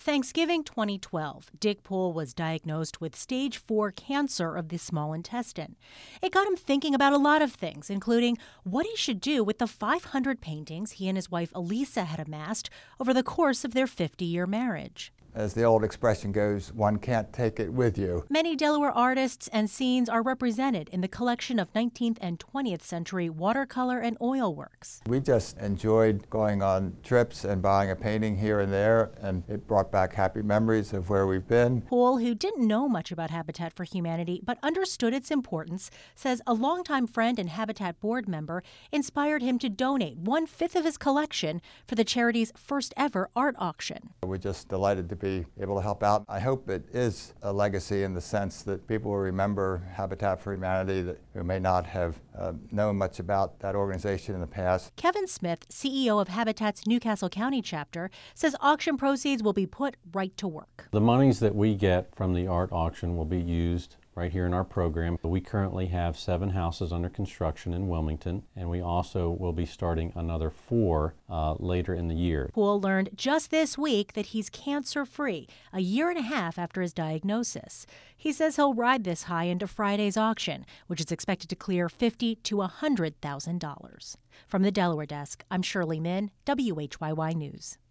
Thanksgiving 2012, Dick Poole was diagnosed with stage 4 cancer of the small intestine. It got him thinking about a lot of things, including what he should do with the 500 paintings he and his wife Elisa had amassed over the course of their 50-year marriage. As the old expression goes, one can't take it with you. Many Delaware artists and scenes are represented in the collection of 19th and 20th century watercolor and oil works. We just enjoyed going on trips and buying a painting here and there, and it brought back happy memories of where we've been. Poole, who didn't know much about Habitat for Humanity but understood its importance, says a longtime friend and Habitat board member inspired him to donate 1/5 of his collection for the charity's first ever art auction. We're just delighted to be able to help out. I hope it is a legacy in the sense that people will remember Habitat for Humanity who may not have known much about that organization in the past. Kevin Smith, CEO of Habitat's Newcastle County chapter, says auction proceeds will be put right to work. The monies that we get from the art auction will be used right here in our program. We currently have 7 houses under construction in Wilmington, and we also will be starting another 4 later in the year. Poole learned just this week that he's cancer-free, a year and a half after his diagnosis. He says he'll ride this high into Friday's auction, which is expected to clear $50,000 to $100,000. From the Delaware desk, I'm Shirley Min, WHYY News.